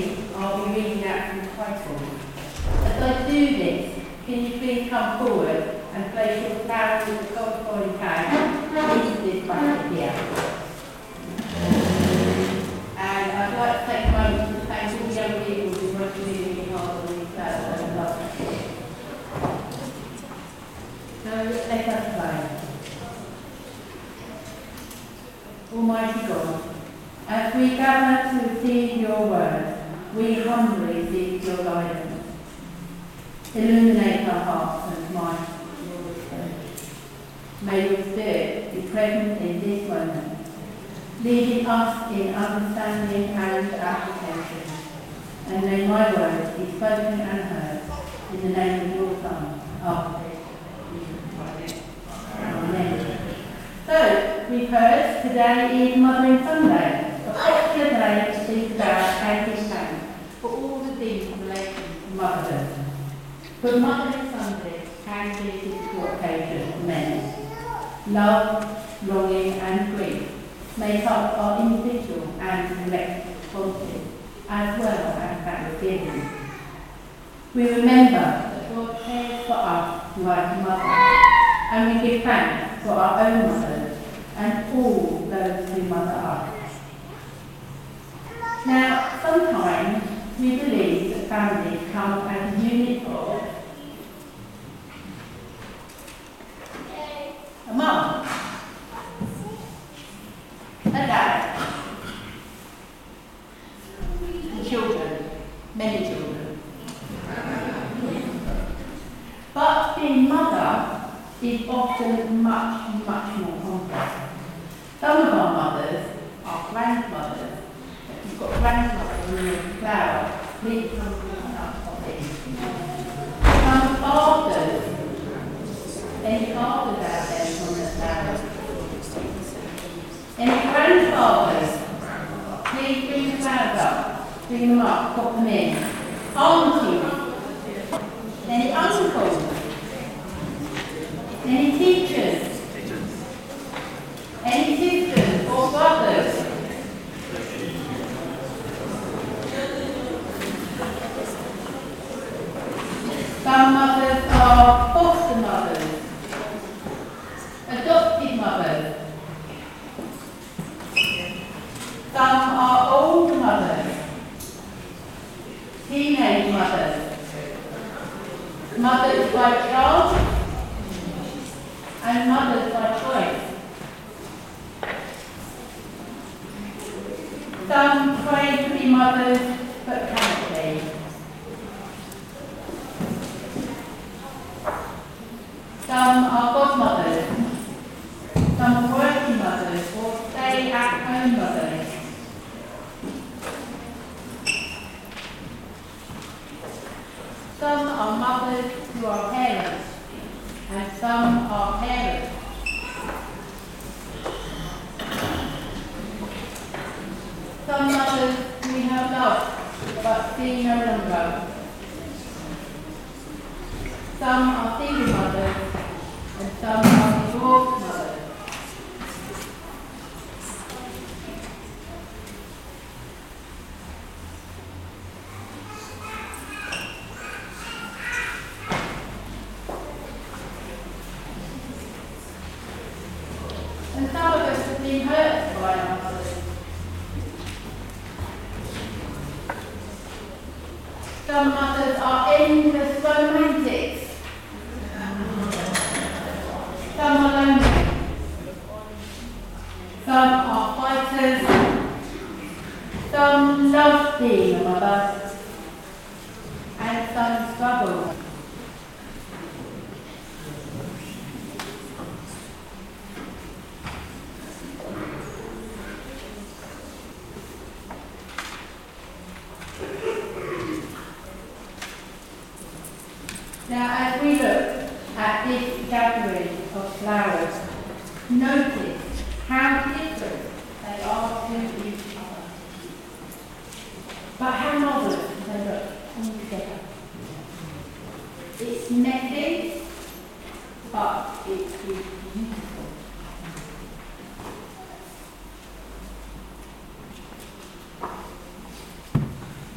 morning I'll be reading out from the title. As I do this, can you please come forward and place your flowers in the corresponding tag into this bucket here. And I'd like to take a moment to thank all the young people who work really hard on these flowers. I love them. So let us pray. Almighty God, as we gather to receive your word, we humbly seek your guidance. Illuminate our hearts and minds with your wisdom. May your Spirit be present in this moment, leading us in understanding and application. And may my words be spoken and heard in the name of your Son, our Lord. Amen. So, we've heard today is Mothering Sunday, a popular day to think about and give thanks for all the things related to motherhood. But Mothering Sunday can be a difficult occasion for many. Love, longing and grief make up our individual and collective responses, as well as Thanksgiving. We remember that God cares for us like a mother, and we give thanks for our own mothers and all those who mother us. Now, sometimes we believe that families come as a unit of a mum, a dad, and children, many children. But being mother is often much, much more complex. Some of our mothers are grandmothers. If you've got grandmothers in your flower, please come to us for this. Some fathers, any fathers out there from the flower? Any grandfathers, please bring the flowers up, bring them up, put them in. Aunties, any uncles, any teachers, any sisters or brothers. Some mothers are foster mothers, adopted mothers. Some are old mothers, teenage mothers, mothers by choice, and mothers by choice. Some pray to be mothers but cannot be. Some are godmothers, some are working mothers or stay-at-home mothers. Some are mothers who are parents, and some are parents. Some mothers we have loved but see no longer. Some are single mothers, and some are divorced mothers. And some of us have been hurt by our mothers. Some mothers are endless romantics. Some are lonely. Some are fighters. Some love being a mother. And some struggle. Now, as we look at this gathering of flowers, notice how different they are to each other. But how marvellous they look all together. It's messy, but it's beautiful.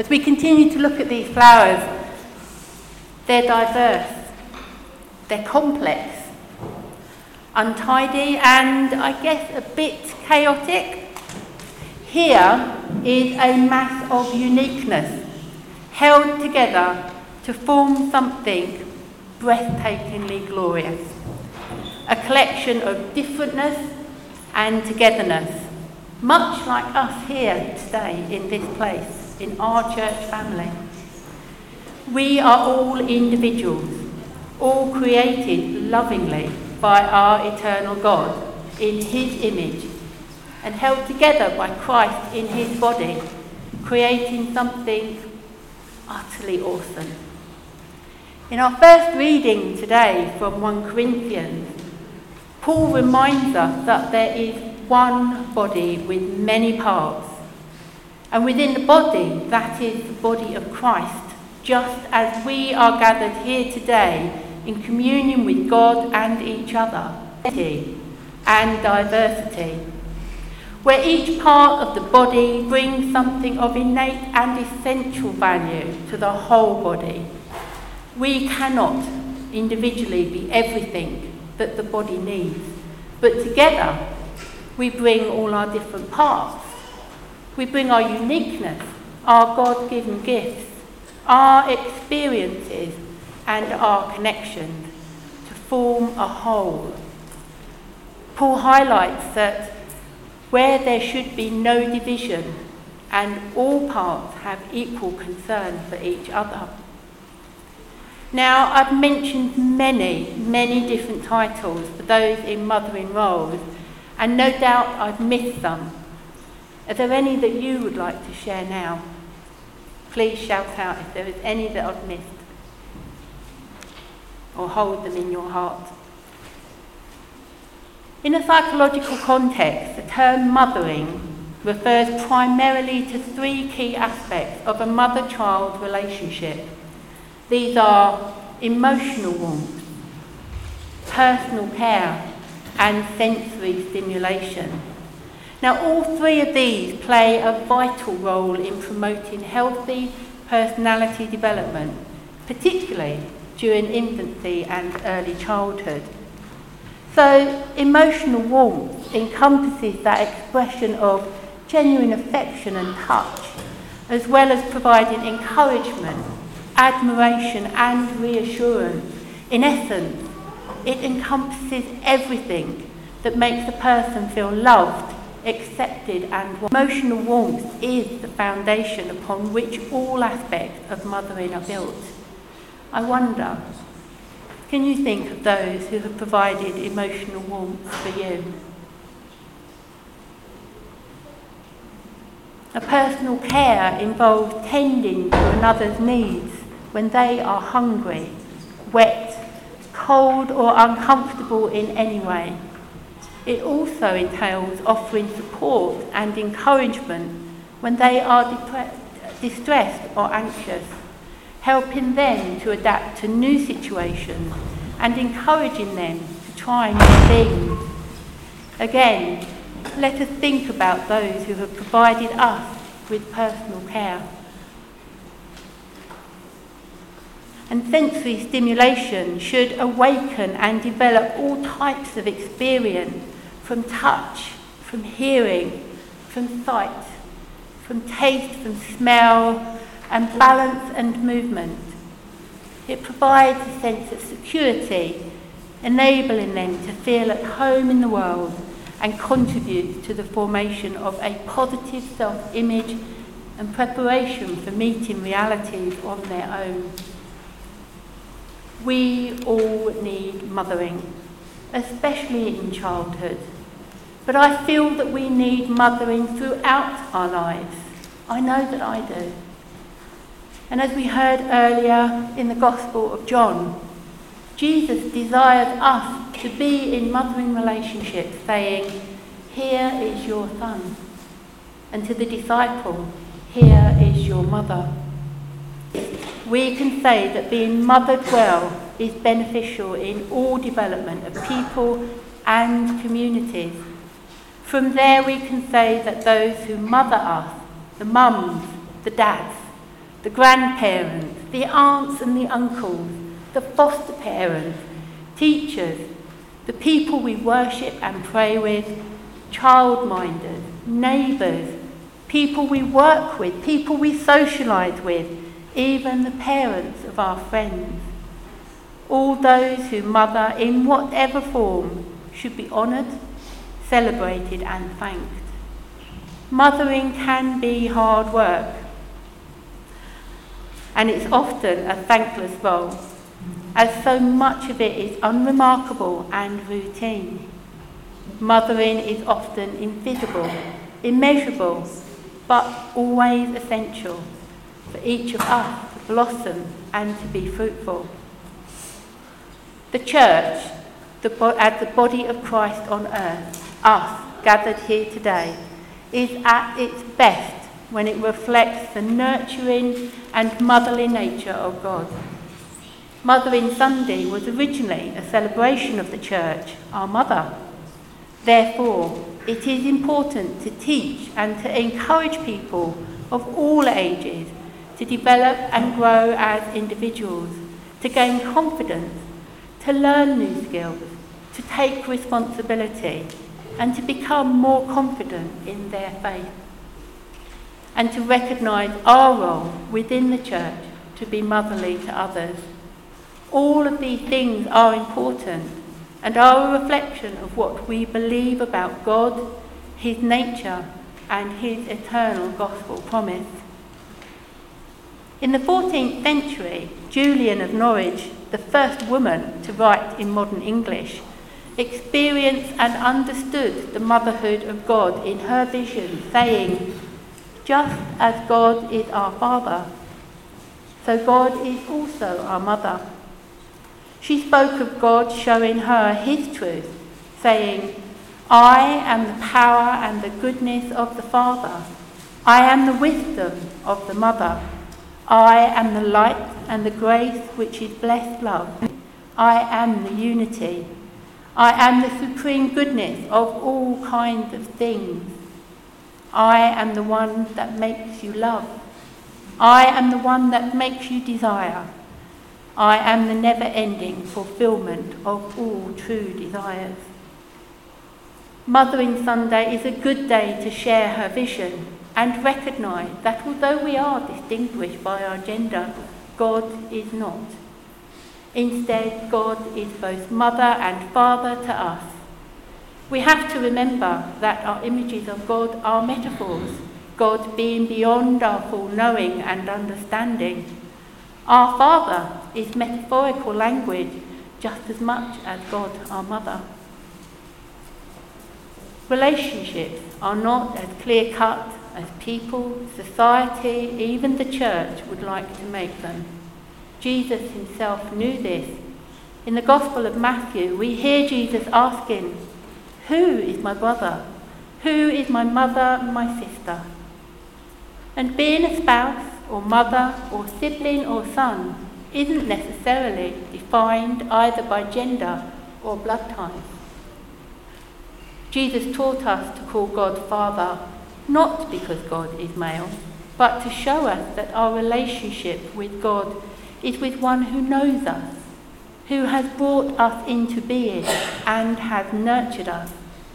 As we continue to look at these flowers, they're diverse, they're complex, untidy, and I guess a bit chaotic. Here is a mass of uniqueness held together to form something breathtakingly glorious. A collection of differentness and togetherness, much like us here today in this place, in our church family. We are all individuals, all created lovingly by our eternal God in his image and held together by Christ in his body, creating something utterly awesome. In our first reading today from 1 Corinthians, Paul reminds us that there is one body with many parts, and within the body, that is the body of Christ, just as we are gathered here today in communion with God and each other, and diversity, where each part of the body brings something of innate and essential value to the whole body. We cannot individually be everything that the body needs, but together we bring all our different parts. We bring our uniqueness, our God-given gifts, our experiences and our connections to form a whole. Paul highlights that where there should be no division and all parts have equal concern for each other. Now, I've mentioned many different titles for those in mothering roles, and no doubt I've missed some. Are there any that you would like to share now? Please shout out if there is any that I've missed, or hold them in your heart. In a psychological context, the term mothering refers primarily to three key aspects of a mother-child relationship. These are emotional warmth, personal care, and sensory stimulation. Now, all three of these play a vital role in promoting healthy personality development, particularly during infancy and early childhood. So, emotional warmth encompasses that expression of genuine affection and touch, as well as providing encouragement, admiration and reassurance. In essence, it encompasses everything that makes a person feel loved, accepted and emotional warmth is the foundation upon which all aspects of mothering are built. I wonder, can you think of those who have provided emotional warmth for you? A personal care involves tending to another's needs when they are hungry, wet, cold or uncomfortable in any way. It also entails offering support and encouragement when they are distressed or anxious, helping them to adapt to new situations and encouraging them to try new things. Again, let us think about those who have provided us with personal care. And sensory stimulation should awaken and develop all types of experience, from touch, from hearing, from sight, from taste, from smell, and balance and movement. It provides a sense of security, enabling them to feel at home in the world and contributes to the formation of a positive self-image and preparation for meeting realities on their own. We all need mothering, especially in childhood, but I feel that we need mothering throughout our lives. I know that I do. And as we heard earlier in the Gospel of John, Jesus desires us to be in mothering relationships, saying, "Here is your son," and to the disciple, "Here is your mother." We can say that being mothered well is beneficial in all development of people and communities. From there we can say that those who mother us, the mums, the dads, the grandparents, the aunts and the uncles, the foster parents, teachers, the people we worship and pray with, childminders, neighbours, people we work with, people we socialise with, even the parents of our friends. All those who mother in whatever form should be honoured, celebrated and thanked. Mothering can be hard work, and it's often a thankless role, as so much of it is unremarkable and routine. Mothering is often invisible, immeasurable, but always essential for each of us to blossom and to be fruitful. The church, as the body of Christ on earth, us gathered here today, is at its best when it reflects the nurturing and motherly nature of God. Mothering Sunday was originally a celebration of the church, our mother. Therefore, it is important to teach and to encourage people of all ages to develop and grow as individuals, to gain confidence, to learn new skills, to take responsibility, and to become more confident in their faith, and to recognise our role within the church to be motherly to others. All of these things are important and are a reflection of what we believe about God, his nature, and his eternal gospel promise. In the 14th century, Julian of Norwich, the first woman to write in modern English, experienced and understood the motherhood of God in her vision, saying, "Just as God is our Father, so God is also our mother." She spoke of God showing her his truth, saying, "I am the power and the goodness of the Father. I am the wisdom of the mother. I am the light and the grace which is blessed love. I am the unity. I am the supreme goodness of all kinds of things. I am the one that makes you love. I am the one that makes you desire. I am the never-ending fulfilment of all true desires." Mothering Sunday is a good day to share her vision and recognise that although we are distinguished by our gender, God is not. Instead, God is both mother and father to us. We have to remember that our images of God are metaphors, God being beyond our full knowing and understanding. Our Father is metaphorical language just as much as God, our mother. Relationships are not as clear-cut as people, society, even the church would like to make them. Jesus himself knew this. In the Gospel of Matthew, we hear Jesus asking, "Who is my brother? Who is my mother and my sister?" And being a spouse or mother or sibling or son isn't necessarily defined either by gender or blood ties. Jesus taught us to call God Father, not because God is male, but to show us that our relationship with God is with one who knows us, who has brought us into being and has nurtured us.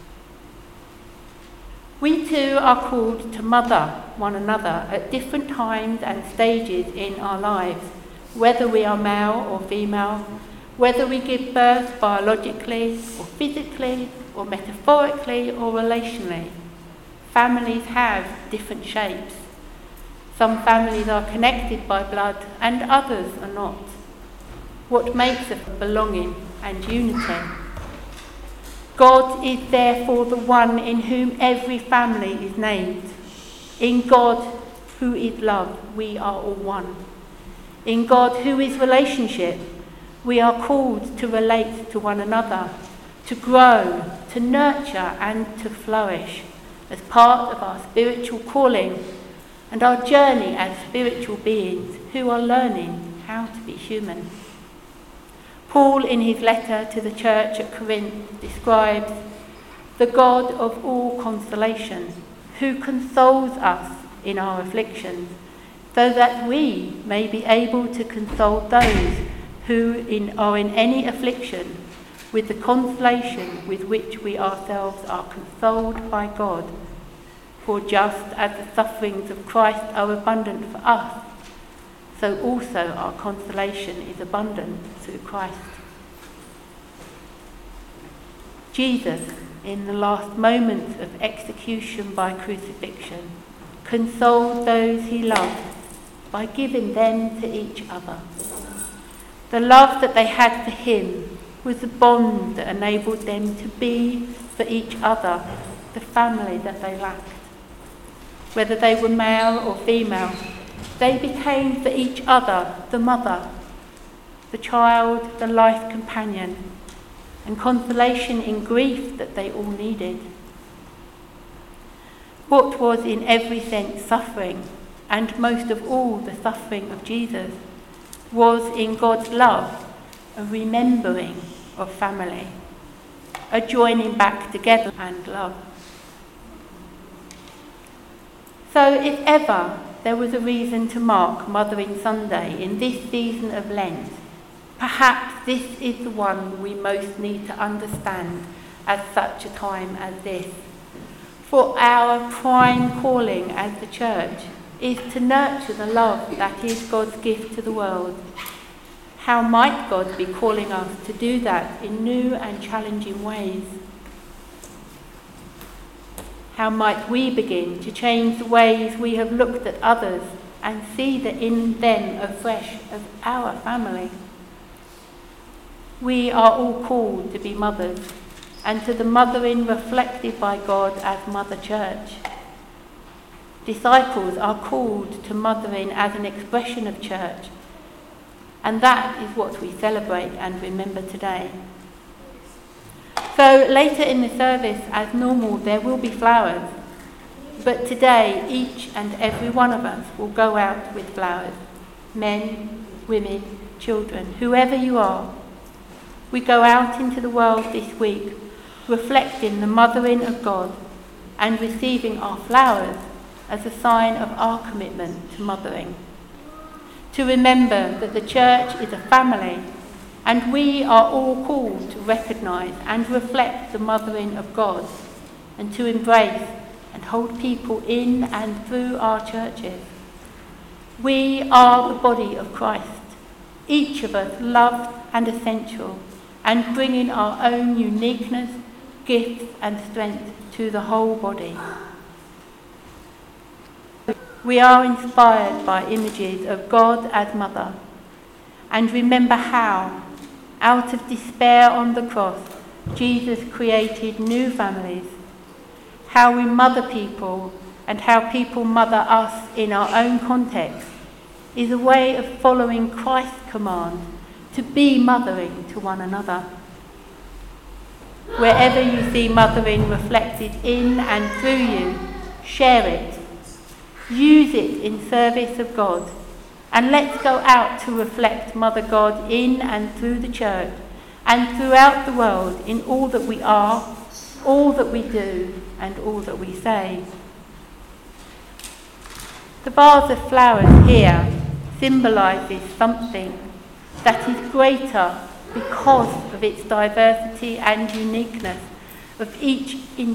We too are called to mother one another at different times and stages in our lives, whether we are male or female, whether we give birth biologically or physically or metaphorically or relationally. Families have different shapes. Some families are connected by blood and others are not. What makes us belonging and unity? God is therefore the one in whom every family is named. In God, who is love, we are all one. In God, who is relationship, we are called to relate to one another, to grow, to nurture and to flourish as part of our spiritual calling and our journey as spiritual beings who are learning how to be human. Paul, in his letter to the church at Corinth, describes the God of all consolation, who consoles us in our afflictions, so that we may be able to console those who are in any affliction with the consolation with which we ourselves are consoled by God. For just as the sufferings of Christ are abundant for us, so also our consolation is abundant through Christ. Jesus, in the last moments of execution by crucifixion, consoled those he loved by giving them to each other. The love that they had for him was the bond that enabled them to be for each other the family that they lacked. Whether they were male or female, they became for each other the mother, the child, the life companion, and consolation in grief that they all needed. What was in every sense suffering, and most of all the suffering of Jesus, was in God's love a remembering of family, a joining back together and love. So if ever there was a reason to mark Mothering Sunday in this season of Lent, perhaps this is the one we most need to understand at such a time as this. For our prime calling as the Church is to nurture the love that is God's gift to the world. How might God be calling us to do that in new and challenging ways? How might we begin to change the ways we have looked at others and see that in them afresh as our family? We are all called to be mothers, and to the mothering reflected by God as Mother Church. Disciples are called to mothering as an expression of church, and that is what we celebrate and remember today. So later in the service, as normal, there will be flowers, but today each and every one of us will go out with flowers. Men, women, children, whoever you are. We go out into the world this week reflecting the mothering of God and receiving our flowers as a sign of our commitment to mothering. To remember that the Church is a family, and we are all called to recognise and reflect the mothering of God, and to embrace and hold people in and through our churches. We are the body of Christ, each of us loved and essential, and bringing our own uniqueness, gifts and strength to the whole body. We are inspired by images of God as Mother, and remember how, out of despair on the cross, Jesus created new families, how we mother people and how people mother us in our own context is a way of following Christ's command to be mothering to one another. Wherever you see mothering reflected in and through you, share it. Use it in service of God, and let's go out to reflect Mother God in and through the Church and throughout the world in all that we are, all that we do, and all that we say. The vase of flowers here symbolises something that is greater because of its diversity and uniqueness of each individual.